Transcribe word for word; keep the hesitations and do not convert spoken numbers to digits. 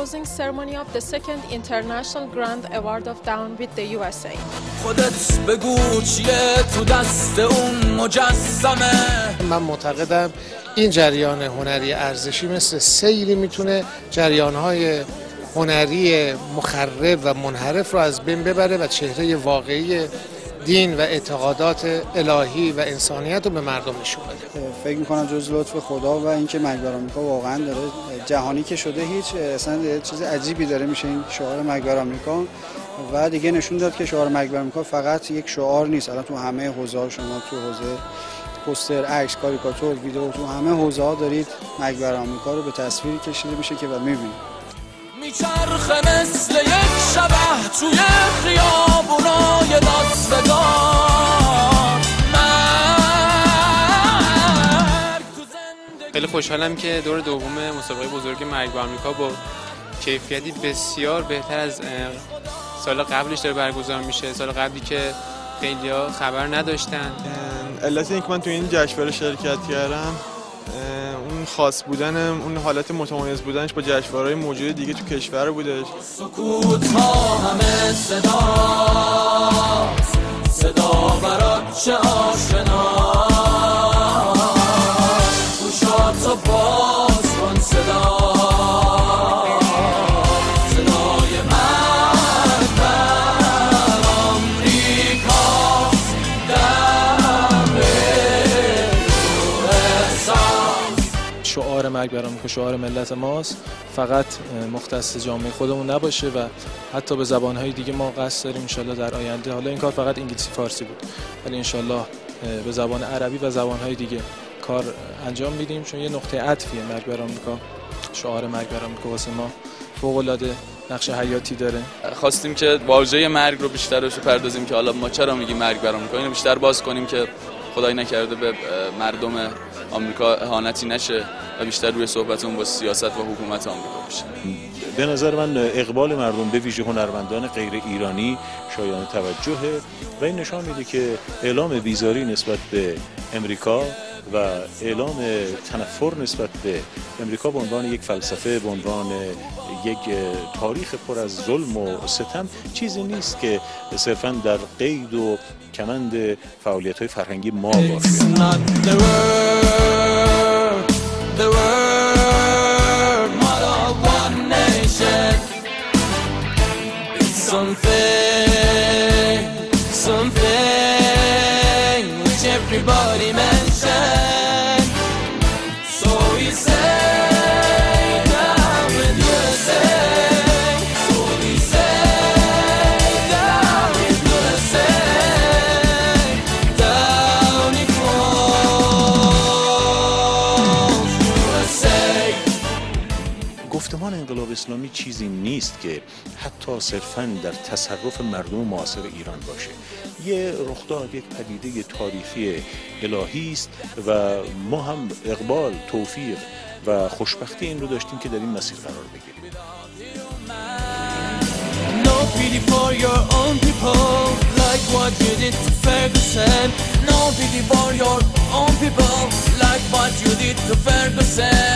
closing ceremony of the second International Grand Award of Down with the U S A. خودت بگو چیه تو دست اون مجسمه. من معتقدم این جریان هنری ارزشی مثل سیلی میتونه جریان‌های هنری مخرب و منحرف رو از بین ببره و چهره واقعی دین و اعتقادات الهی و انسانیت رو به مردم نشون بده. فکر میکنم جز لطف خدا و اینکه مرگ بر آمریکا واقعا داره جهانی که شده هیچ اصلا چیز عجیبی داره میشه این شعار مرگ بر آمریکا و دیگه نشون داد که شعار مرگ بر آمریکا فقط یک شعار نیست. الان تو همه حوزه‌ها شما تو حوزه پوستر، عکس، کاریکاتور، ویدیو تو همه حوزه‌ها دارید مرگ بر آمریکا رو به تصویر کشیده میشه که و میبینید. میچرخه مثل یک شبح توی خیابونای لاس وگاس. خیلی خوشحالم که دور دوم مسابقه بزرگ مرگ بر آمریکا با کیفیتی بسیار بهتر از سال قبلش داره برگزار میشه. سال قبلی که خیلی‌ها خبر نداشتن. علت اینکه من تو این جشنواره شرکت کردم اون خاص بودن، اون حالت متمایز بودنش با جشنواره‌های موجود دیگه تو کشور بودش. سکوت ها همه صداست، صدا برات چه آشنا، گوشاتو باز کن صدا، صدای مرگ بر آمریکاست، دم شعار مرگ بر آمریکا شعار ملت ماست، فقط مختص جامعه خودمون نباشه و حتی به زبانهای دیگه ما قصد داریم انشالله در آینده. حالا این کار فقط انگلیسی فارسی بود ولی انشالله به زبان عربی و زبانهای دیگه کار انجام میدیم، چون یه نقطه عطفیه مرگ بر آمریکا. شعار مرگ بر آمریکا واسه ما فوق العاده نقش حیاتی داره. خواستیم که واژه مرگ رو بیشتر روش بپردازیم که حالا ما چرا میگیم مرگ بر آمریکا، اینو بیشتر باز کنیم که خدای نکرده به مردم آمریکا اهانتی نشه و بیشتر روی صحبتمون با سیاست و حکومت آمریکا بشه. به نظر من اقبال مردم به ویژه هنرمندان غیر ایرانی شایان توجهه و این نشان میده که اعلام بیزاری نسبت به امریکا و اعلام تنفر نسبت به امریکا به عنوان یک فلسفه، به عنوان یک تاریخ پر از ظلم و ستم چیزی نیست که صرفاً در قید و کمند فعالیت‌های فرهنگی ما باشه. Everybody mention, so we say down with U S A, so we say down with U S A, down it goes U S A. گفتمان انقلاب اسلامی چیزی نیست که حتی صرفاً در تصرف مردم معاصر ایران باشه. یه رخداد، یک پدیده تاریخی الهی است و ما هم اقبال، توفیق و خوشبختی این رو داشتیم که در این مسیر قرار بگیریم. No pity for your own people, like what you did to Ferguson. No pity for your own people, like what you did to Ferguson.